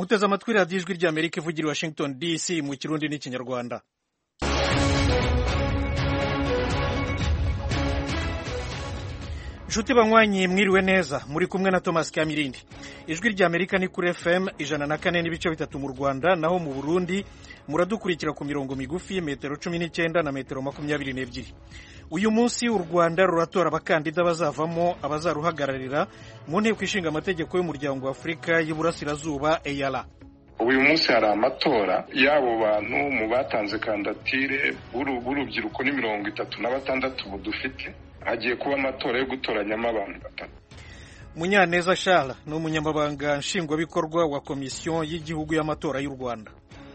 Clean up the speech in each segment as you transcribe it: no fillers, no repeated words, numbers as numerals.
muteze amatwi radiyo ijwi ry'Amerika ivugira i Washington DC mu Kirundi n'Ikinyarwanda. Nshuti banywanyi mwiriwe neza, muri kumwe na Thomas Kamirindi. Ijwi ry'Amerika ni kuri FM 104.3 mu Rwanda, naho mu Burundi muradukurikira ku mirongo migufi metero 19 na metero 22. Uyu munsi u Rwanda ruratora abakandida bazavamo abazaruhagararira mu nteko ishinga amategeko y'umuryango wa Afurika y'Iburasirazuba EALA. Uyu munsi hari amatora y'abo bantu mu batanze kandidatire b'urubyiruko ni 36 budufite. Hagiye kuba amatora yo gutoranyamo abantu batatu. Munyaneza Charles ni umunyamabanga nshingwabikorwa wa komisiyo y'igihugu y'amatora y'u Rwanda.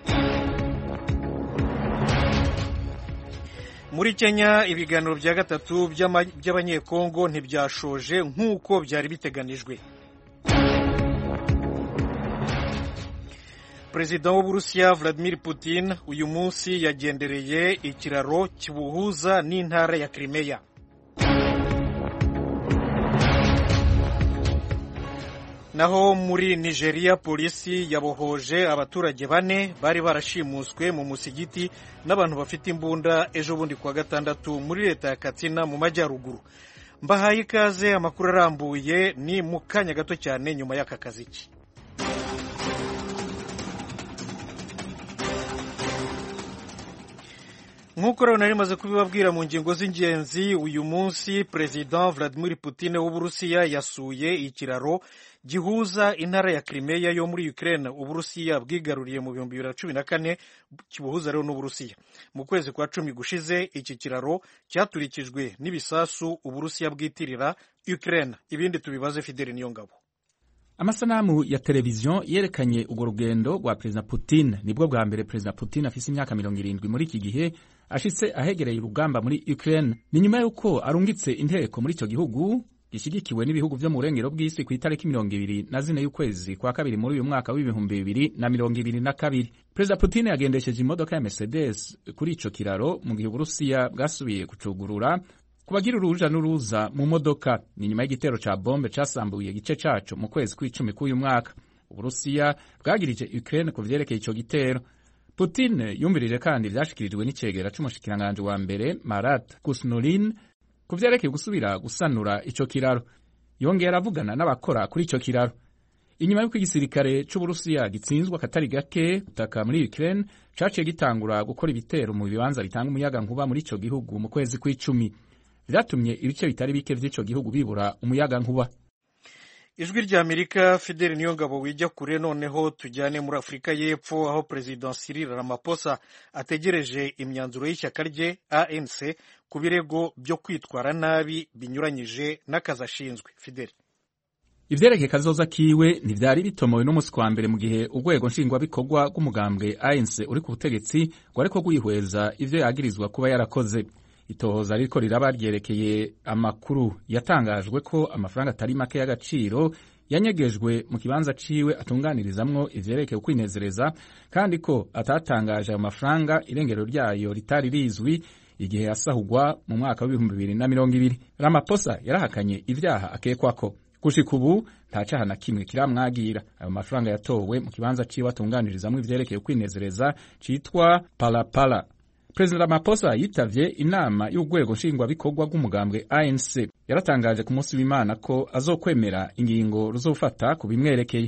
Muri Kenya ibiganiro bya gatatu by'abanyekongo ntibyashoje nk'uko byari biteganijwe. Perezida w'Uburusiya Vladimir Putin uyu munsi yagendereye ikiraro kibuhuza n'intara ya Crimea. Naho muri Nigeria polisi yabohoje abaturage 4 bari barashimuswe mu musigiti n'abantu bafite imbunda ejo bundi kwa gatandatu muri leta ya Katsina mu majyaruguru. Mbahaye ikaze, amakuru arambuye ni mu kanya gato cyane nyuma y'aka kaziki. Nk'uko rero nari maze kubibabwira mu ngingo z'ingenzi, uyu munsi Perezida Vladimir Putin w'Uburusiya yasuye ikiraro gihuza intara ya Crimea yo muri Ukraine Uburusiya bwigaruriye mu 2014 kibuhuza rero n'Uburusiya. Mu kwezi kwa 10 gushize iki kiraro cyaturikijwe n'ibisasu Uburusiya bwitirira Ukraine. Ibindi tubibaze Fidel Niyongabo. Amasanamu ya televiziyo yerekanye urwo rugendo rwa Perezida Putin. Nibwo bwa mbere Perezida Putin afise imyaka 70 muri iki gihe ashitse ahegereye urugamba muri Ukraine. Ni nyuma yuko arungitse inteko muri ico gihugu gishigikiwe n'ibihugu vyo mu burengero bw'isi ku itariki 24 y'ukwezi kwa kabiri muri uyu mwaka w'2022. Perezida Putin yagendesheje imodoka ya Mercedes kuri ico kiraro mu gihe Uburusiya bwasubiye kucugurura kubagira uruja n'uruza mu modoka. Ni nyuma y'igitero ca bombe casambuye igice caco mu kwezi kw'icumi k'uyu mwaka. Uburusiya bwagirije Ukraine ku vyerekeye ico gitero. Putin yumvirije kandi vyashikirijwe n'icegera c'umushikiranganje wa mbere Marat Kusnurin ku vyerekeye gusubira gusanura ico kiraro. Yongera avugana n'abakora kuri ico kiraro. Inyuma y'uko igisirikare c'Uburusiya gitsinzwa katari gake gutaka muri Ukraine, caciye gitangura gukora ibitero mu bibanza bitanga umuyaga nkuba muri ico gihugu mu kwezi kw'icumi. Vyatumye ibice bitari bike vy'ico gihugu bibura umuyaga nkuba. Ijwi ry'Amerika, Fidel Niyongabo wijya kure. Noneho tujyane muri Afurika y'Epfo aho President Cyril Ramaphosa ategereje imyanzuro y'ishyaka rye ANC ku birego byo kwitwara nabi binyuranyije n'akazi ashinzwe. Fidel, ivyerekeye kazoza kiwe ntivyari bitomowe n'umunsi kwa mbere mu gihe urwego nshingwabikorwa rw'umugambwe ANC uri ku butegetsi rwariko rwihweza ivyo yagirizwa kuba yarakoze. Itohoza riko riraba ryerekeye amakuru yatangajwe ko amafaranga atari make y'agaciro yanyegejwe mu kibanza ciwe atunganirizamwo ivyerekeye ukwinezereza, kandi ko atatangaje ayo mafaranga irengero ryayo ritari rizwi igihe yasahugwa mu mwaka wa 2020. Ramaphosa yarahakanye ivyaha akekwako. Gushika ubu nta caha na kimwe kiramwagira. Ayo mafaranga yatowe mu kibanza ciwe atunganirizamwo ivyerekeye ukwinezereza citwa Palapala. Perezida Ramaphosa yitavye inama y'urwego nshingwabikorwa rw'umugambwe ANC. Yaratangaje ku munsi w'Imana ko azokwemera ingingo ruzofata ku bimwerekeye.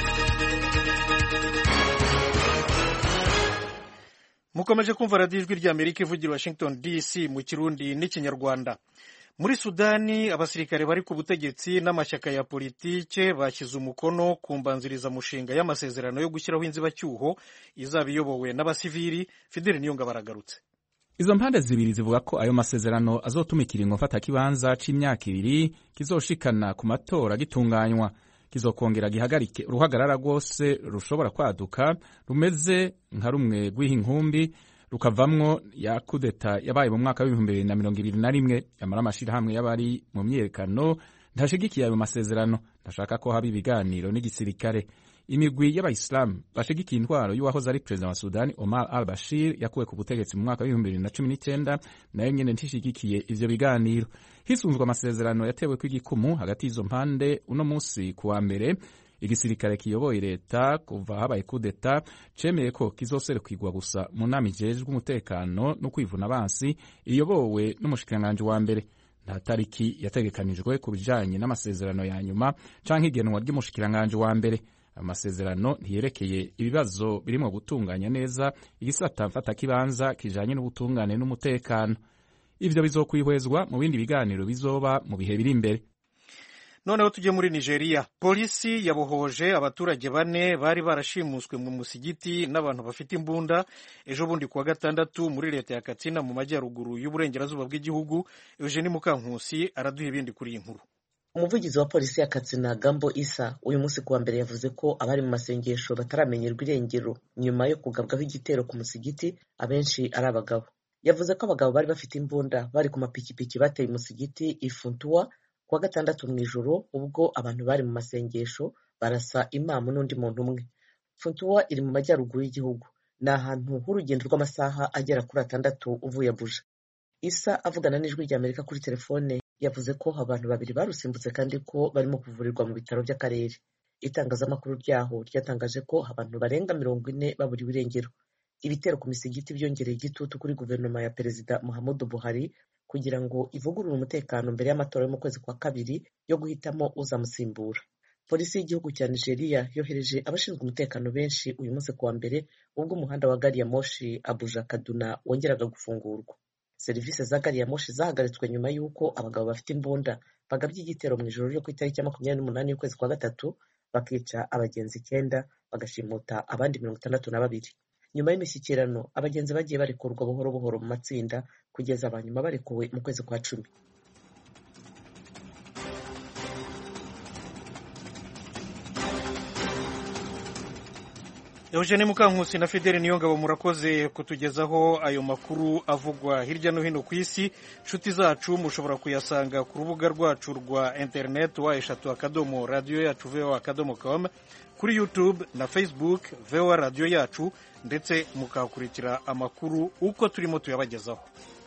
Mukomeje kumva radiyo ijwi ry'Amerika ivugira Washington DC mu Kirundi n'Ikinyarwanda. Muri Sudani abasirikare bari ku butegetsi n'amashyaka ya politike bashyize umukono ku mbanziriza mushinga y'amasezerano yo gushyiraho inzibacyuho izaba iyobowe n'abasivili. Fidel Niyongabo aragarutse. Izo mpande zibiri zivuga ko ayo masezerano azotuma ikiringo mfata kibanza c'imyaka 2 kizoshikana ku matora gitunganywa, kizokongera gihagarike uruhagarara rwose rushobora kwaduka rumeze nka rumwe rw'inkumbi rukavamwo ya kudeta yabaye mu mwaka wa 2021. Yamara amashirahamwe y'abari mu myerekano ntashigikiye ayo masezerano, ndashaka ko haba ibiganiro n'igisirikare. Imigwi y'abayisilamu bashigikiye intwaro y'uwahoze ari perezida wa Sudani Omar al-Bashir yakuwe ku butegetsi mu mwaka wa 2019 nayo nyene ntishigikiye ivyo biganiro. Hisunzwe amasezerano yatewe kw'igikumu hagati y'izo mpande uno musi kuwa mbere, igisirikare kiyoboye leta kuva habaye kudeta cemeye ko kizoserukirwa gusa mu nama ijejwe umutekano no kwivuna abansi iyobowe n'umushikiranganji wa mbere. Nta tariki yategekanijwe ku bijanye n'amasezerano ya nyuma canke igenwa ry'umushikiranganji wa mbere. Amasezerano ntiyerekeye ibibazo birimo gutunganya neza igisata mfatakibanza kijanye n'ubutungane n'umutekano. Ivyo bizokwihwezwa mu bindi biganiro bizoba mu bihe biri imbere. Noneho tujye muri Nigeria. Polisi yabohoje abaturage 4 bari barashimuswe mu musigiti n'abantu bafite imbunda ejo bundi kuwa gatandatu muri leta ya Katsina mu majyaruguru y'uburengerazuba bw'igihugu. Eugenie Mukankusi araduha ibindi kuri iyi nkuru. Umuvugizi wa polisi ya Katsina Gambo Isa uyu munsi kuwa mbere yavuze ko abari mu masengesho bataramenyerwa irengero nyuma yo kugabwaho igitero ku musigiti, abenshi ari abagabo. Yavuze ko abagabo bari bafite imbunda bari ku mapikipiki bateye umusigiti Ifuntua kuwa gatandatu mu ijoro ubwo abantu bari mu masengesho barasa imamu n'undi muntu umwe. Funtua iri mu majyaruguru y'igihugu, ni ahantu h'urugendo rw'amasaha agera kuri 6 uvuye Abuja. Isa avugana n'ijwi ry'Amerika kuri telefone yavuze ko abantu 2 barusimbutse kandi ko barimo kuvurirwa mu bitaro by'akarere. Itangazamakuru ryaho ryatangaje ko abantu barenga 40 baburiwe irengero. Ibitero ku misigiti byongereye igitutu kuri guverinoma ya Perezida Muhammadu Buhari kugira ngo ivugurure umutekano mbere y'amatora yo mu kwezi kwa 2 yo guhitamo uzamusimbura. Polisi y'igihugu cya Nigeria yohereje abashinzwe umutekano benshi uyu munsi kuwa mbere ubwo umuhanda wa gari ya moshi Abuja Kaduna wongeraga gufungurwa. Serivisi za gari ya moshi zahagaritswe nyuma y'uko abagabo bafite imbunda bagabye igitero mu ijoro ryo ku itariki 28 y'ukwezi kwa 3 bakica abagenzi 9 bagashimuta abandi 62. Nyuma y'imishyikirano abagenzi bagiye barekurwa buhoro buhoro mu matsinda kugeza abanyuma barekuwe mu kwezi kwa 10. Eugenie Mukankusi na Fidele Niyongabo murakoze kutugezaho ayo makuru avugwa hirya no hino ku isi. Nshuti zacu mushobora kuyasanga ku rubuga rwacu rwa internet wa@radio-yacu.com, kuri YouTube na Facebook VOA Radio Yacu, ndetse mukakurikira amakuru uko turimo tuyabagezaho.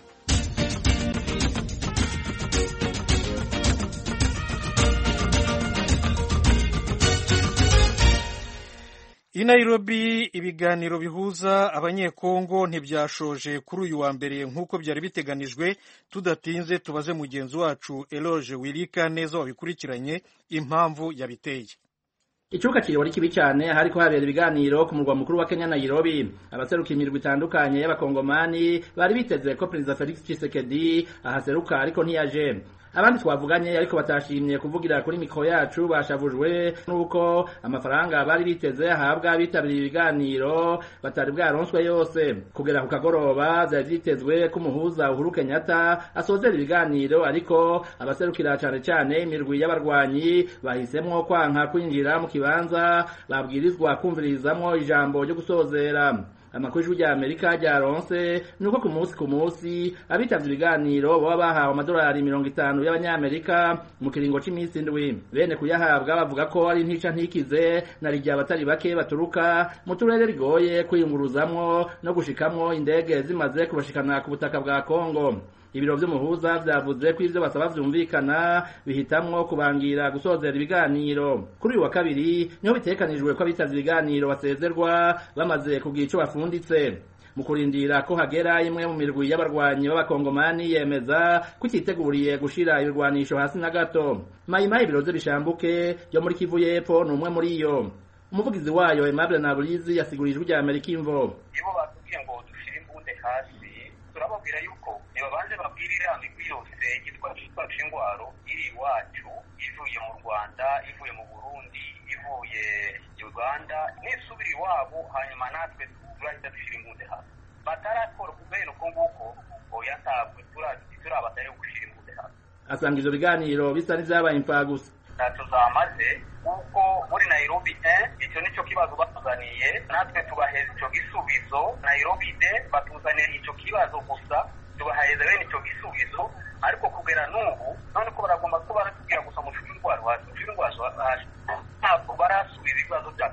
I Nairobi ibiganiro bihuza abanyekongo ntibyashoje kuri uyu wa mbere nk'uko byari biteganijwe. Tudatinze tubaze mugenzi wacu Eloge Wirika neza wabikurikiranye impamvu yabiteye. Icuka kiri wari kibi cyane hariko habera ibiganiro ku murwa mukuru wa Kenya Nairobi. Abaseruka imirwi itandukanye y'abakongomani bari biteze ko Perezida Felix Tshisekedi ahaseruka ariko ntiyaje. Abandi twavuganye ariko batashimye kuvugira kuri mikro yacu bashavujwe nuko amafaranga bari biteze ahabwa bitabiriye ibiganiro batari bwaronswe yose. Kugera ku kagoroba byari bitezwe ko umuhuza Uhuru Kenyatta asozera ibiganiro, ariko abaserukira cyane imirwi y'abarwanyi bahisemwo kwanka kwinjira mu kibanza babwirizwa kumvirizamwo ijambo ryo gusozera. Amakuru ya Amerika ryaronse nuko ku munsi abitavye ibiganiro baba bahawe amadolari 50 y'abanyamerika mu kiringo c'iminsi 7. Bene kuyahabwa bavuga ko ari ntica ntikize na rijya abatari bake baturuka mu turere rigoye kwiyunguruzamwo no gushikamwo indege zimaze kubashikana ku butaka bwa Kongo. Ibiro vy'umuhuza vyavuze ko ivyo basaba vyumvikana bihitamwo kubangira gusozera ibiganiro. Kuri uyu wa kabiri niho bitekanijwe ko abitavye ibiganiro basezerwa bamaze kugira ico bafunditse. Mu kurindira ko hagera imwe mu mirwi y'abarwanyi b'abakongomani yemeza ko ititeguriye gushira ibirwanisho hasi na gato. Mayimayi biroze bishambuke yo muri Kivu y'Epfo ni umwe muri yo. Umuvugizi wayo Aimable Naburizi yasigurijwe rya Amerika Imvo. Ibo batubwiye ngo dushire imbunde hasi, turababwira yuko nibabanje babwirira imigwi yose yitwa Shingwaro iri iwacu, ivuye mu Rwanda, ivuye mu Burundi, ivuye Uganda, nisubira iwabo, hanyuma natwe turahita dushira imbunde hasi. Batarakora kubera uko nguko oya ntabwo turabatari gushira imbunde hasi. Asanga ivyo biganiro bisa n'ivyabaye impfagusa. Ntacyo zamaze kuko muri Nairobi icyo nicyo kibazo batuzaniye, natwe tubaheza icyo gisubizo. Nairobi batuzaniye icyo kibazo gusa, tubaheza bene icyo gisubizo, ariko kugera n'ubu none ko baragomba ko baratubwira gusa mu Shingwaro hasi, ntabwo barasubiza ibibazo byacu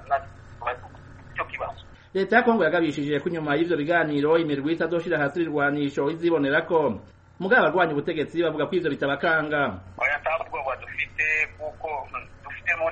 icyo kibazo. Leta ya Kongo yagabishije ko nyuma y'ivyo biganiro imirwi itazoshira hasi irwanisho izibonera ko mugabo abarwanya ubutegetsi bavuga ko ivyo bitabakanga. Oya ntabwo dufite kuko dufitemo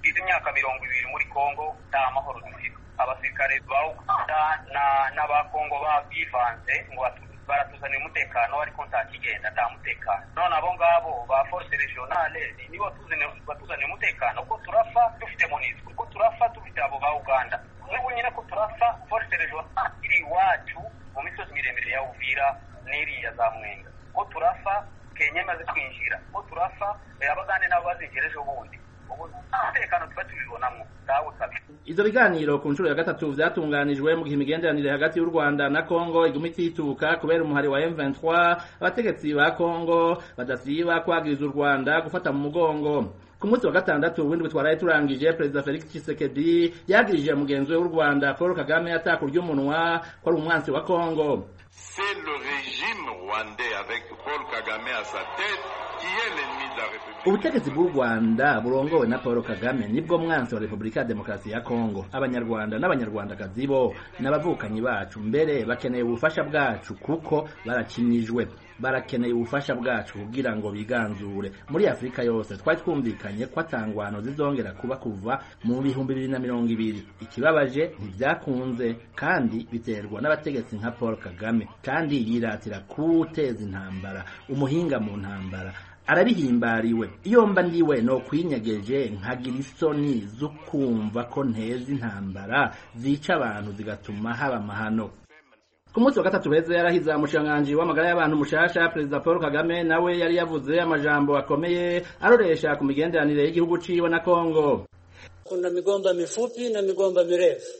tugize imyaka 20 muri Kongo nta mahoro dufite. Abasirikare ba Uganda n'aba Kongo babyivanze ngo baratuzanira umutekano ariko nta kigenda, nta mutekano. None abo ngabo ba force regionale nibo batuzanira umutekano ko turafa dufite MONUSCO, ko turafa dufite abo ba Uganda. N'ubu nyine ko turafa force regionale iri wacu mu misozi miremire ya Uvira n'iriya za Mwenga, ko turafa Kenya maze kwinjira, ko turafa abagande nabo bazingereje ubundi. Umutekano tuba tubibonamo dawo sabi. Izo biganiro ku nshuro ya gatatu vyatunganijwe mu gihe imigenderanire hagati y'u Rwanda na Kongo iguma itituka kubera umuhari wa M23. Abategetsi ba Kongo badasiba kwagiriza u Rwanda gufata mu mugongo. Ku munsi wa gatandatu w'indwi twaraye turangije, Perezida Felix Tshisekedi yagirije mugenzi we w'u Rwanda Paul Kagame atakurya umunwa ko ari umwansi wa Kongo. C'est le régime rwandais avec Paul Kagame à sa tête qui est l'ennemi de la République. Ubutegetsi bw'u Rwanda burongowe na Paul Kagame nibwo mwansi wa Repubulika ya Demokarasi ya Kongo. Abanyarwanda n'abanyarwandakazi bo n'abavukanyi bacu mbere bakeneye ubufasha bwacu kuko barakinijwe. Barakeneye ubufasha bwacu kugira ngo biganzure. Muri Afrika yose twari twumvikanye ko atangwano zizongera kuba kuva mu 2020. Ikibabaje ntibyakunze kandi biterwa n'abategetsi nka Paul Kagame, kandi yiratira kuteza intambara, umuhinga mu ntambara. Arabihimbariwe. Iyo mba ndiwe no kwinyegeje nkagira isoni zo kumva ko nteza intambara zica abantu zigatuma haba amahano. Ku munsi wa gatatu beze yarahiza umushikiranganji w'amagara y'abantu mushasha Perezida Paul Kagame, nawe yari yavuze amajambo akomeye aroresha ku migenderanire y'igihugu ciwe na Kongo. Kuna migomba mifupi na migomba mirefu.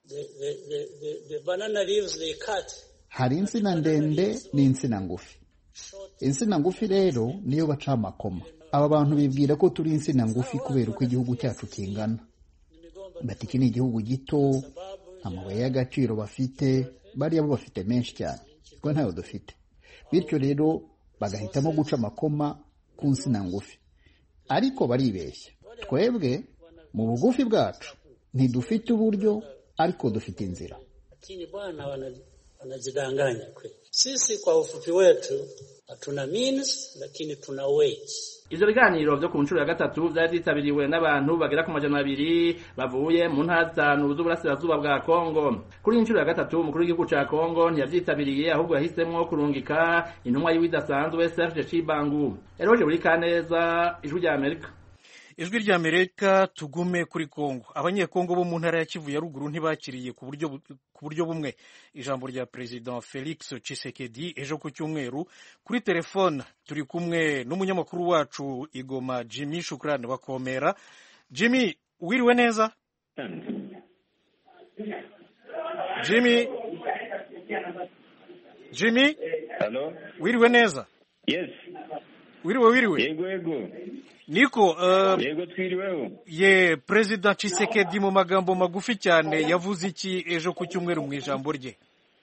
The banana leaves they cut. Hari insina ndende n'insina ngufi. Insina ngufi rero niyo baca amakoma. Aba bantu bibwira ko turi insina ngufi kubera uko igihugu cyacu kingana. Bati iki ni igihugu gito, amabuye y'agaciro bafite, bariya bo bafite menshi cyane, twe ntayo dufite. Bityo rero bagahitamo guca amakoma ku nsina ngufi. Ariko baribeshya. Twebwe mu bugufi bwacu ntidufite uburyo, ariko dufite inzira. Lakini bwana wanajidanganya kweli. Sisi kwa ufupi wetu hatuna means lakini tuna weight. Ivyo biganiro vyo ku nshuro ya gatatu vyitabiriwe n'abantu bagera ku 200 bavuye mu ntara zitanu z'uburasirazuba bwa Kongo. Kuri inshuro ya gatatu umukuru w'igihugu ca Kongo ntiyavyitabiriye, ahubwo yahisemwo kurungika intumwa y'ibidasanzwe Serge Chibangu. Eroje buri kaneza, Ijwi rya Amerika. Ijwi rya Amerika, tugume kuri Kongo. Abanyekongo bo mu ntara ya Kivu ya ruguru ntibakiriye ku buryo bumwe ijambo rya President Felix Tshisekedi ejo ku cyumweru. Kuri telefone turi kumwe n'umunyamakuru wacu Igoma Jimmy Shukrani Bakomera. Jimmy, wiriwe neza? Jimmy? Hello? Wiriwe neza? Yes. Wiriwe. Yego. Niko, yego twiriweho. Ye President Tshisekedi mu magambo magufi cyane yavuze iki ejo ku cyumweru mu ijambo rye?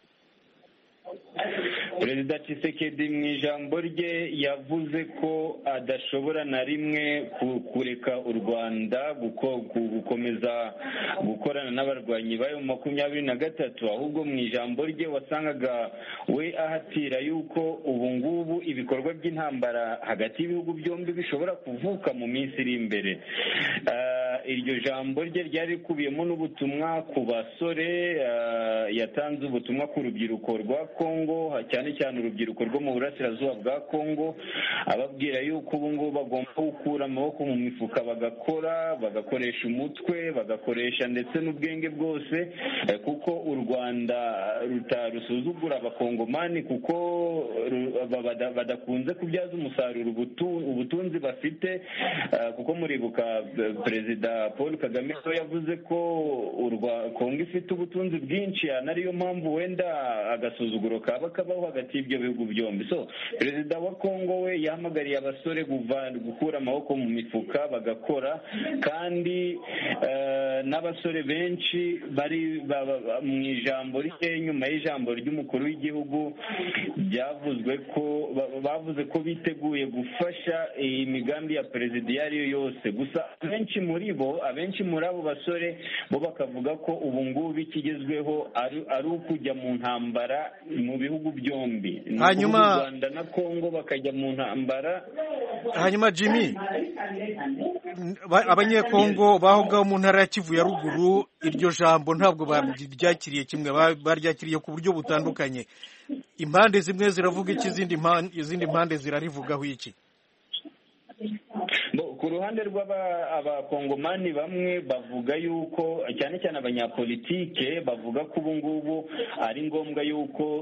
Perezida Tshisekedi mu ijambo rye yavuze ko adashobora na rimwe kureka u Rwanda gukomeza gukorana n'abarwanyi bayo 23, ahubwo mu ijambo rye wasangaga we ahatira yuko ubu ngubu ibikorwa by'intambara hagati y'ibihugu byombi bishobora kuvuka mu minsi iri imbere. Iryo jambo rye ryari rikubiyemo n'ubutumwa ku basore, yatanze ubutumwa ku rubyiruko rwa Kongo, cyane urubyiruko rwo mu burasirazuba bwa Kongo, ababwira yuko ubu ngubu bagomba gukura amaboko mu mifuka bagakoresha umutwe, bagakoresha ndetse n'ubwenge bwose, kuko u Rwanda rusuzugura abakongomani kuko badakunze kubyaza umusaruro ubutunzi bafite, kuko muribuka Perezida Paul Kagame yavuze ko Kongo ifite ubutunzi bwinshi, ariyo mpamvu wenda agasuzuguro kaba kabaho hagati y'ibyo bihugu byombi. So Perezida wa Kongo we yahamagariye abasore gukura amaboko mu mifuka bagakora, kandi n'abasore benshi bari mu ijambo rye nyuma y'ijambo ry'umukuru w'igihugu bavuze ko biteguye gufasha imigambi ya perezida iyo ari yo yose. Gusa abenshi muri abo basore bo bakavuga ko ubu ngubu ikigezweho ari ukujya mu ntambara mu bihugu byombi, hanyuma Rwanda na Kongo bakajya mu ntambara. Hanyuma Jimmy, abanyekongo baho ngaho mu ntara ya Kivu ya ruguru iryo jambo ntabwo baryakiriye kimwe, baryakiriye ku buryo butandukanye. Impande zimwe ziravuga iki, izindi mpande zirarivugaho iki? Ku ruhande rw'abakongomani bamwe bavuga yuko cyane cyane abanyapolitike bavuga ko ubu ngubu ari ngombwa yuko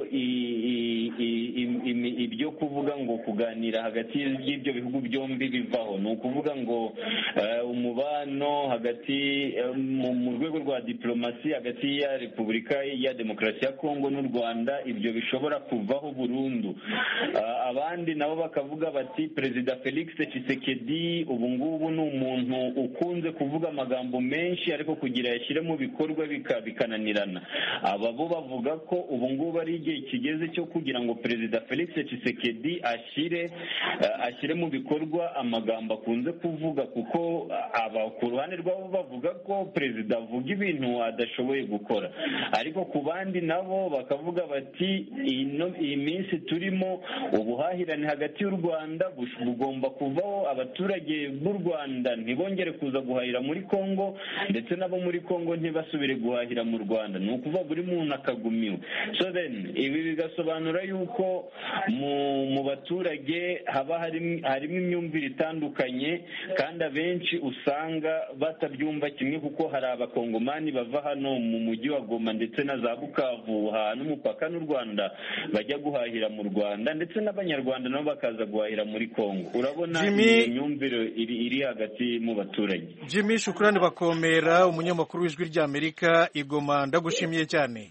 ibyo kuvuga ngo kuganira hagati y'ibyo bihugu byombi bivaho. Ni ukuvuga ngo umubano hagati mu rwego rwa diplomasi hagati ya Repubulika ya Demokarasi ya Kongo n'u Rwanda ibyo bishobora kuvaho burundu. Abandi nabo bakavuga bati Perezida Felix Tshisekedi ubu ngubu ni umuntu ukunze kuvuga amagambo menshi ariko kugira yashyire mu bikorwa bikananirana. Aba bo bavuga ko ubu ngubu ari igihe kigeze cyo kugira ngo Perezida Felix Tshisekedi ashyire mu bikorwa amagambo akunze kuvuga, kuko aba ku ruhande rwabo bavuga ko Perezida avuga ibintu adashoboye gukora, ariko ku bandi nabo bakavuga bati iyi minsi turimo ubuhahirane hagati y'u Rwanda bugomba kuvaho, abaturage b'u Rwanda ntibongere kuza guhahira muri Kongo ndetse nabo muri Kongo ntibasubire guhahira mu Rwanda. Ni ukuvuga buri muntu akagumiwe. So then ibi bigasobanura yuko mu baturage haba harimo imyumvire itandukanye kandi abenshi usanga batabyumva kimwe, kuko hari abakongomani bava hano mu mujyi wa Goma ndetse na za Bukavu n'umupaka n'u Rwanda bajya guhahira mu Rwanda, ndetse n'abanyarwanda nabo bakaza guhahira muri Kongo. Urabona imyumvire iri hagati mu baturage. Jimmy Shukrani Bakomera, umunyamakuru w'Ijwi ry'Amerika i Goma, ndagushimiye cyane.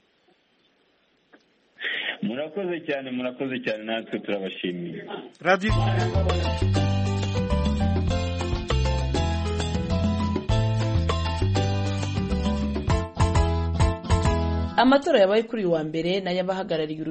Murakoze cyane natwe turabashimiye. Radio Amatora yabaye kuri uyu wa mbere n'ayabahagarariye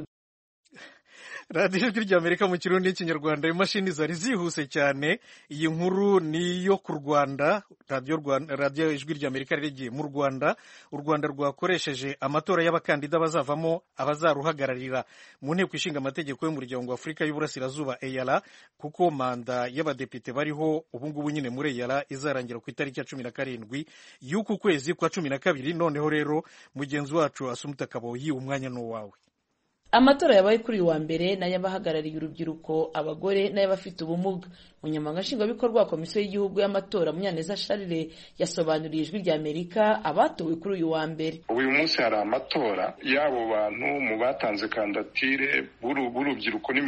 radiyo Ijwi ry'Amerika mu Kirundi n'Ikinyarwanda. Imashini zari zihuse cyane. Iyi nkuru ni iyo ku Rwanda. radiyo Ijwi ry'Amerika rigiye mu Rwanda. U Rwanda rwakoresheje amatora y'abakandida bazavamo abazaruhagararira mu nteko ishinga amategeko y'umuryango wa Afurika y'Uburasirazuba EALA, kuko manda y'abadepite bariho ubu ngubu nyine muri EALA izarangira ku itariki ya 17 y'uku kwezi kwa 12. Noneho rero mugenzi wacu Asumta Kaboyi, umwanya n'uwawe. Amatora yabaye kuri uyu wa mbere n'ayabahagarariye urubyiruko, abagore n'abafite ubumuga. Umunyamabanga nshingwabikorwa wa Komisiyo y'Igihugu y'Amatora Munyaneza Charles yasobanuriye Ijwi ry'Amerika abatowe kuri uyu wa mbere. Uyu munsi hari amatora y'abo bantu mu batanze kandidatire b'urubyiruko ni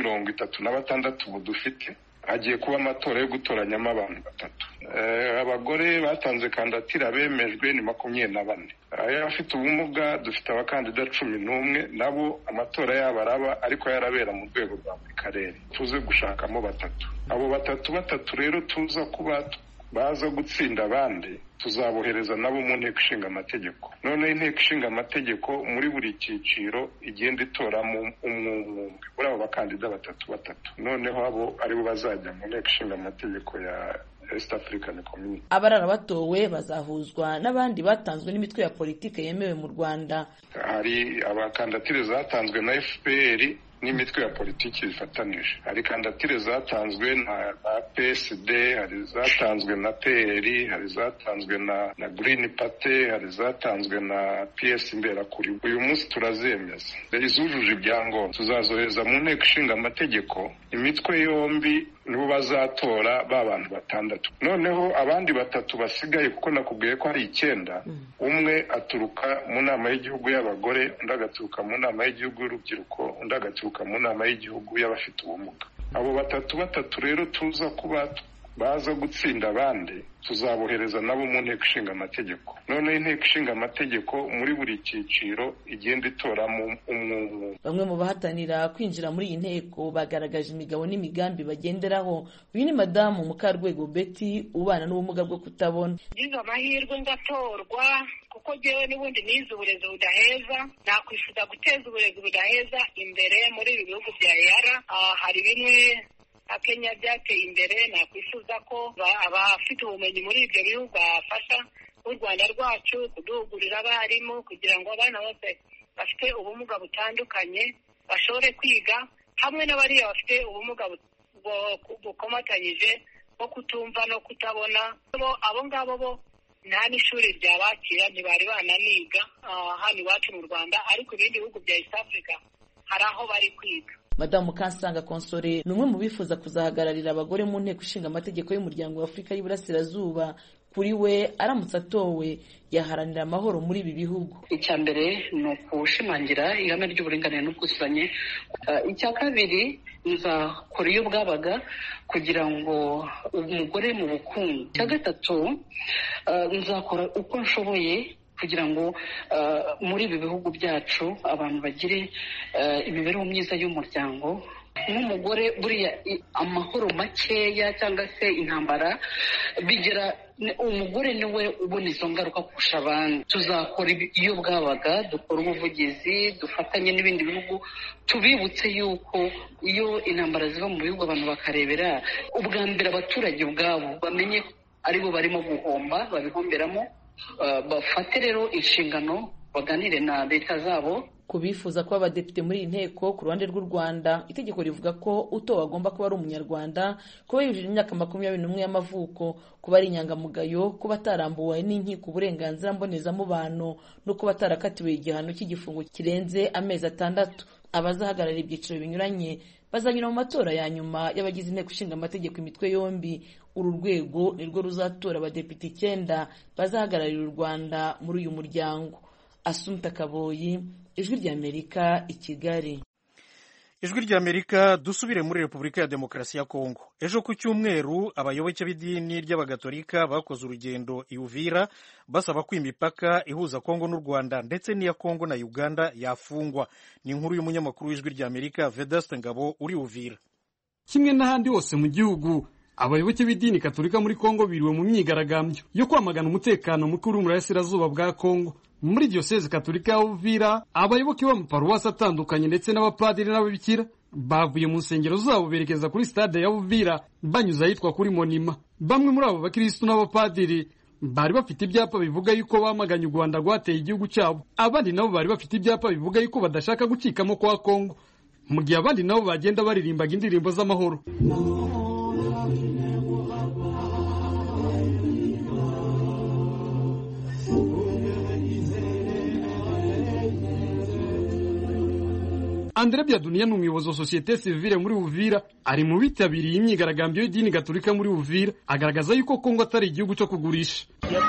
36 dufite. Hagiye kuba amatora yo gutoranyamo abantu 3. Abagore batanze kandidatire bemejwe ni 24. Abafite ubumuga dufite abakandida 11, nabo amatora yabo araba ariko yarabera mu rwego rwa buri karere. Tuze gushakamo 3. Abo 3 rero tuza kuba baza gutsinda abandi, tuzabohereza nabo mu nteko ishinga amategeko. None inteko ishinga amategeko muri buri cyiciro igenda itoramo umwe muri abo bakandida 3. Noneho abo aribo bazajya mu nteko ishinga amategeko ya East African Community. Abarara batowe bazahuzwa n'abandi batanzwe n'imitwe ya politike yemewe mu Rwanda. Hari abakandidatire zatanzwe na FPR n'imitwe ya politiki bifatanije. Hari kandidatire zatanzwe na PSD, hari zatanzwe na PL, hari zatanzwe na Green Party, hari zatanzwe na PS Imberakuri. Uyu munsi turazemeza. Izujuje ibyangombwa tuzazohereza mu nteko ishinga amategeko. Imitwe yombi nibo bazatora bantu 6. Noneho abandi 3 basigaye, kuko nakubwiye ko hari 9, umwe aturuka mu nama y'igihugu y'abagore, undi agaturuka mu nama y'igihugu y'urubyiruko, undi agaturuka mu nama y'igihugu y'abafite ubumuga. Abo 3 rero tuza kuba baza gutsinda abandi, tuzabohereza nabo mu nteko ishinga amategeko. None inteko ishinga amategeko muri buri cyiciro igenda itoramo umwe. Bamwe mu bahatanira kwinjira muri iyi nteko bagaragaje imigabo n'imigambi bagenderaho. Uyu ni Madamu Mukarwego Betty, ubana n'ubumuga bwo kutabona. Izo amahirwe ndatorwa kuko jewe n'ubundi nize uburezi budaheza, nakwifuza guteza uburezi budaheza imbere muri ibi bihugu bya EALA. Hari bimwe Kenya byateye imbere, nakwifuza ko abafite ubumenyi muri ibyo bihugu bafasha u Rwanda rwacu kuduhugurira abarimu kugira ngo abana bose bafite ubumuga butandukanye bashobore kwiga, hamwe n'abariya bafite ubumuga bukomatanyije wo kutumva no kutabona. Abo ngabo bo nta n'ishuri ryabakira, ntibari bananiga hano iwacu mu Rwanda, ariko ibindi bihugu bya East Africa hari aho bari kwiga. Madamu Kansanga Console ni umwe mu bifuza kuzahagararira abagore mu nteko ishinga amategeko y'umuryango wa Afurika y'Iburasirazuba. Kuri we aramutse atowe yaharanira amahoro muri ibi bihugu. Icya mbere ni ukushimangira ihame ry'uburinganire n'ubwuzuzanye. Icya kabiri nzakora iyo bwabaga kugira ngo umugore mu bukungu. Icya gatatu nzakora uko nshoboye kugira ngo muri ibi bihugu byacu abantu bagire imibereho myiza y'umuryango. Nk'umugore buriya amahoro makeya cyangwa se intambara bigera umugore niwe ubona izo ngaruka kurusha abandi. Tuzakora iyo bwabaga, dukora ubuvugizi, dufatanye n'ibindi bihugu, tubibutse yuko iyo intambara ziva mu bihugu abantu bakarebera ubwa mbere abaturage ubwabo bamenye aribo barimo guhomba, babihomberamo. Bafate rero inshingano, baganire na leta zabo. Ku bifuza kuba abadepite muri iyi nteko ku ruhande rw'u Rwanda, itegeko rivuga ko utowe agomba kuba ari umunyarwanda, kuba yujuje imyaka 21 y'amavuko, kuba ari inyangamugayo, kuba atarambuwe n'inkiko uburenganzira mbonezamubano, no kuba atarakatiwe igihano cy'igifungo kirenze amezi 6. Abazahagararira ibyiciro binyuranye bazanyura mu matora ya nyuma y'abagize inteko ishinga amategeko imitwe yombi. Uru rwego nirwo ruzatora abadepite 9 bazahagararira u Rwanda muri uyu muryango. Assumpta Kaboyi, Ijwi ry'Amerika, i Kigali. Ijwi ry'Amerika, dusubire muri Repubulika ya Demokarasi ya Kongo. Ejo ku cyumweru abayoboke b'idini ry'abagatolika bakoze urugendo i Uvira basaba ko imipaka ihuza Kongo n'u Rwanda ndetse n'iya Kongo na Uganda yafungwa. Ni inkuru y'umunyamakuru w'Ijwi ry'Amerika Vedaste Ngabo uri Uvira. Kimwe n'ahandi hose mu gihugu, abayoboke b'idini Katolika muri Kongo biriwe mu myigaragambyo yo kwamagana umutekano muke uri mu burasirazuba bwa Kongo. Muri Diocese Katolika ya Uvira, abayoboke b'amaparuwasi atandukanye ndetse n'abapadiri n'ababikira bavuye mu nsengero zabo berekeza kuri stade ya Uvira banyuze ahitwa kuri Monima. Bamwe muri abo bakristo n'abapadiri bari bafite ibyapa bivuga yuko bamaganye u Rwanda rwateye igihugu cyabo. Abandi nabo bari bafite ibyapa bivuga yuko badashaka gucikamo kwa Kongo, mu gihe abandi nabo bagenda baririmbaga indirimbo z'amahoro. Andre Biadunia ni umuyobozi wa Societe Civile muri Uvira, ari mu bitabiriye imyigaragambyo y'idini Gatolika muri Uvira, agaragaza yuko Kongo atari igihugu cyo kugurisha.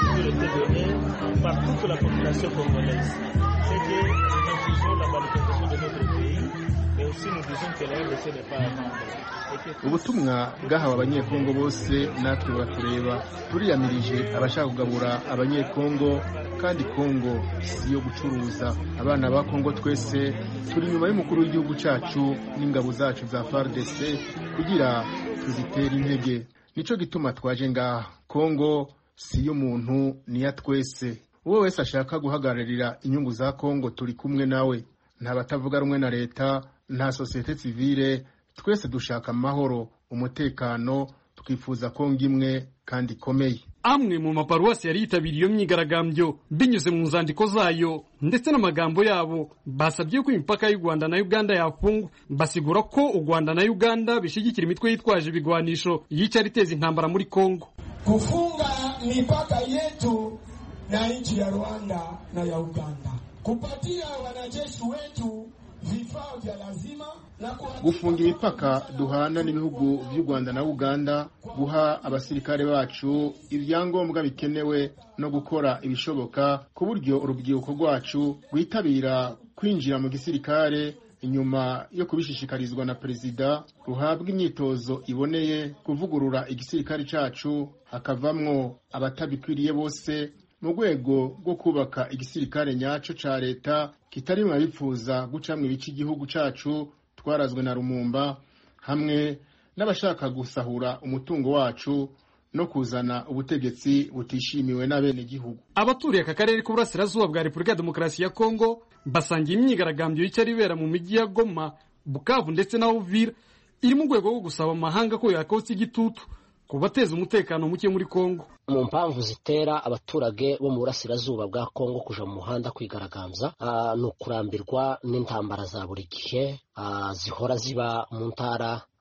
Ubutumwa bwahawe abanyekongo bose natwe buratureba. Turiyamirije abashaka kugabura abanyekongo, kandi Kongo si yo gucuruza. Abana ba Kongo twese turi nyuma y'umukuru w'igihugu cyacu n'ingabo zacu za FARDC kugira tuzitere intege. Nico gituma twaje ngaha. Kongo si y'umuntu, ni ya twese. Uwo wese ashaka guhagararira inyungu za Kongo turi kumwe nawe. Nta batavuga rumwe na leta, nta societe civile, twese dushaka amahoro, umutekano, twifuza Kongo imwe kandi ikomeye. Amwe mu maparuwasi yari yitabiriye iyo myigaragambyo binyuze mu nzandiko zayo ndetse n'amagambo yabo basabye ko imipaka y'u Rwanda na Uganda yafungwa. Basigura ko u Rwanda na Uganda bishigikira imitwe yitwaje ibigwanisho yica riteza intambara muri Kongo. Kufunga mipaka yetu na nchi ya Rwanda na ya Uganda, kupatia wanajeshi wetu vifaa vya lazima na gufunga imipaka duhana n'ibihugu by'u Rwanda na Uganda, guha abasirikare bacu ibyangombwa bikenewe no gukora ibishoboka ku buryo urubyiruko rwacu rwitabira kwinjira mu gisirikare inyuma yo kubishishikarizwa na perezida, ruhabwa imyitozo iboneye kuvugurura igisirikare cyacu, hakavamwo abatabikwiriye bose mu rwego rwo kubaka igisirikare nyaco ca leta kitarimo abifuza gucamwe ibice igihugu cacu twarazwe na Rumumba, hamwe n'abashaka gusahura umutungo wacu no kuzana ubutegetsi butishimiwe n'abene gihugu. Abaturiye aka karere k'uburasirazuba bwa Repubulika ya Demokarasi ya Kongo basangiye imyigaragambyo y'icyaribera mu mijyi ya Goma, Bukavu ndetse na Uvira, iri mu rwego rwo gusaba amahanga ko yakotsa igitutu kubateza umutekano muke muri Kongo. Mu mpamvu zitera abaturage bo mu burasirazuba bwa Kongo kuja mu muhanda kwigaragambya no kurambirwa n'intambara za buri gihe zihora ziba mu ntara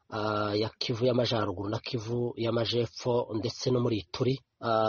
ya Kivu y'amajyaruguru na Kivu y'amajepfo ndetse no muri Ituri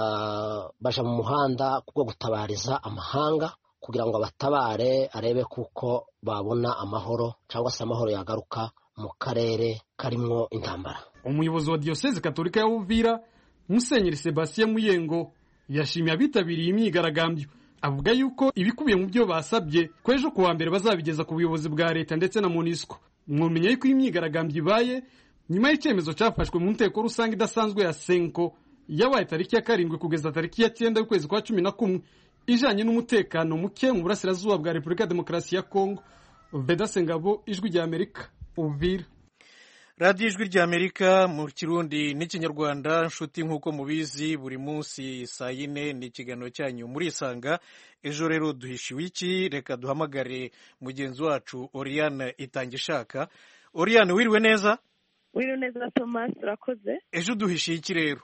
baja mu muhanda kubwo gutabariza amahanga kugira ngo abatabare arebe kuko babona amahoro cyangwa se amahoro yagaruka mu karere karimwo intambara. Umuyobozi wa Diocese Katolika ya Uvira Musenyeri Sebastien Muyengo yashimiye abitabiriye imyigaragambyo, avuga yuko ibikubiye mu byo basabye ko ejo kuwa mbere bazabigeza ku buyobozi bwa leta ndetse na MONUSCO. Mwumenya yuko imyigaragambyo ibaye nyuma y'icyemezo cyafashwe mu nteko rusange idasanzwe ya Senko yabaye tariki ya 7 kugeza tariki ya 9 y'ukwezi kwa 11 ijanye n'umutekano muke mu burasirazuba bwa Repubulika ya Demokarasi ya Kongo. Vedaste Ngabo, Ijwi rya Amerika, Uvira. radiyo Ijwi rya Amerika mu Kirundi n'Ikinyarwanda. Nshuti nk'uko mubizi buri munsi saa 4 ni ikiganiro cyanyu murisanga. Ejo rero duhishiwe iki? Reka duhamagare mugenzi wacu Oriane Itangishaka. Oriane, wiriwe neza? Wiriwe neza Thomas, urakoze. Ejo duhishiye iki rero?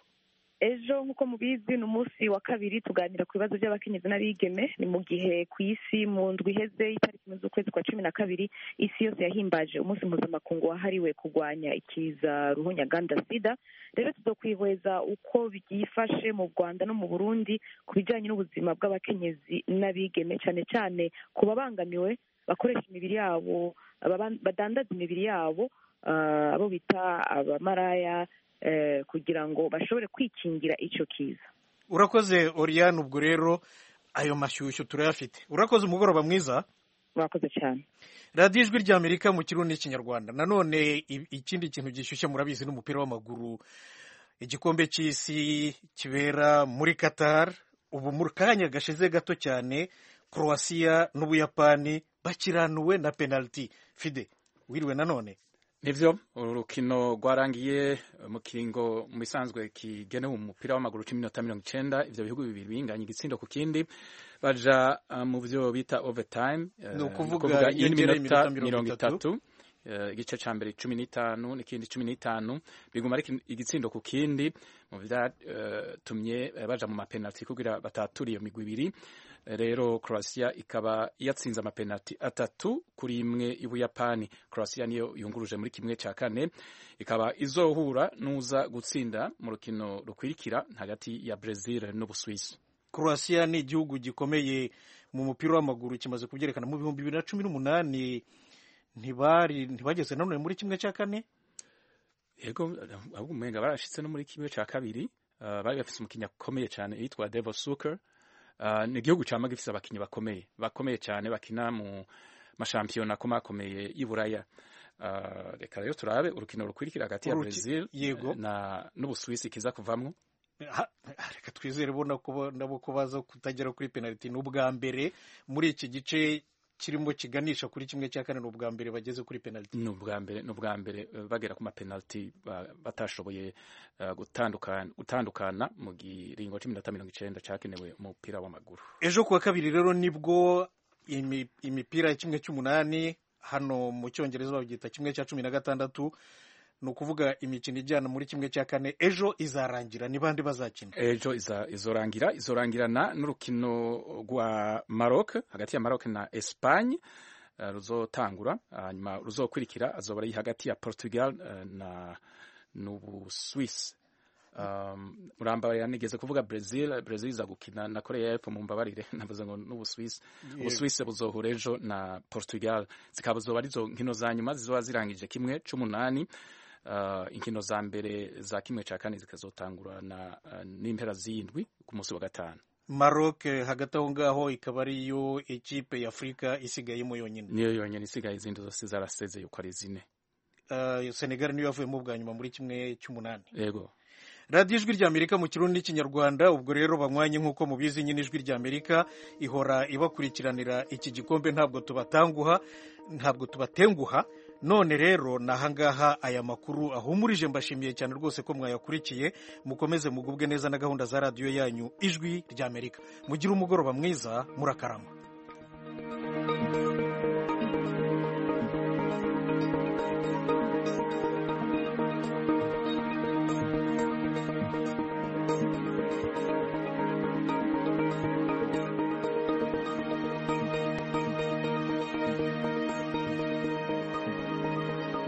Ejo nk'uko mubizi ni umunsi wa kabiri tuganira ku bibazo by'abakenyezi n'abigeme. Ni mu gihe ku isi mu ndwi iheze itariki z'ukwezi kwa 12 isi yose yahimbaje umunsi mpuzamakungu wahariwe kurwanya ikiza ruhunyaganda sida. Rero tuzokwihweza uko byifashe mu Rwanda no mu Burundi ku bijyanye n'ubuzima bw'abakenyezi n'abigeme, cyane cyane ku babangamiwe bakoresha imibiri yabo, badandaza imibiri yabo, abo bita abamaraya, kugira ngo bashobore kwikingira icyo kiza. Urakoze Oriane, ubwo rero ayo mashyushyu turayafite. Urakoze, umugoroba mwiza. Urakoze cyane. radiyo Ijwi rya Amerika mu Kirundi n'Ikinyarwanda. Nanone ikindi kintu gishyushye murabizi n'umupira w'amaguru, igikombe cy'isi kibera muri Qatar. Ubu mu kanya gashize gato cyane Croatia n'Ubuyapani bakiranuwe na penalty. Fide, wiriwe nanone? Nivyo, urukino rwarangiye mu kiringo mu bisanzwe kigenewe umupira w'amaguru 90. Ivyo bihugu bibiri binganya igitsindo ku kindi baja mu byo bita overtime, no kuvuga iminota 30, igice ca mbere 15 n'ikindi 15 biguma ari igitsindo ku kindi mu byatumye baja mu mapenalty kugira bataturiye migwi ibiri. Rero Croatia ikaba yatsinze amapenalty 3-1 y'Ubuyapani. Croatia niyo yunguruje muri kimwe cya kane, ikaba izohura nuza gutsinda mu rukino rukwirikira hagati ya Brazil n'Ubuswisi. Croatia ni igihugu gikomeye mu mupira w'amaguru, kimaze kubyerekana mu 2018 ntibageze nanone muri kimwe cya kane. Yego, ahubwo umenga barashitse no muri kimwe cya kabiri. Bari bafise umukinya ukomeye cyane yitwa Devo Suker. Ni igihugu cyama gifise abakinyi bakomeye cyane bakina mu mashampiyona akomeye y'Iburaya. Reka rero turabe urukino rukwirikira hagati ya Brazil n'Ubuswisi kiza kuvamwo. Reka twizere nabo ko baza kutagera kuri penalty. N'ubwa mbere muri iki gice kirimo kiganisha kuri kimwe cya kane, n'ubwa mbere bageze kuri penalty. N'ubwa mbere bagera ku ma penalty batashoboye gutandukana mu giringo 90 cyakenewe mu mupira w'amaguru. Ejo kuwa kabiri rero nibwo imipira ya kimwe cy'umunani, hano mu Cyongereza babyita kimwe cya 16, ni ukuvuga imikino ijyana muri kimwe cya kane. Ejo izarangira, ni bande bazakina? Ejo izorangirana n'urukino rwa Maroc, hagati ya Maroc na Espagne ruzotangura, hanyuma ruzokurikira azoba ari hagati ya Portugal na n'Ubuswisi. Murambabarira nigeze kuvuga Brazil iza gukina na Korea y'Epfo, mumbabarire navuze ngo n'Ubuswisi. Ubuswisi buzohura ejo na Portugal, zikaba zoba arizo nkino za nyuma zizoba zirangije kimwe c'umunani. Inkino za mbere za kimwe cya kane zikazotangura n'impera z'indwi ku munsi wa gatanu. Maroc hagati aho ngaho ikaba ariyo ekipe ya Afrika isigayemo yonyine, niyo yonyine isigaye, izindi zose zarasezeye uko ari 4. Senegal niyo yavuyemo bwa nyuma muri kimwe cy'umunani. Yego. radiyo Ijwi rya Amerika mu Kirundi n'Ikinyarwanda. Ubwo rero banywanyi nk'uko mubizi nyine Ijwi rya Amerika ihora ibakurikiranira iki gikombe, ntabwo tubatenguha. None rero nahangaha aya makuru ahumurije, mbashimiye cyane rwose ko mwayakurikiye. Mukomeze mugubwe neza na gahunda za radiyo yanyu Ijwi rya Amerika. Mugire umugoroba mwiza, murakarama.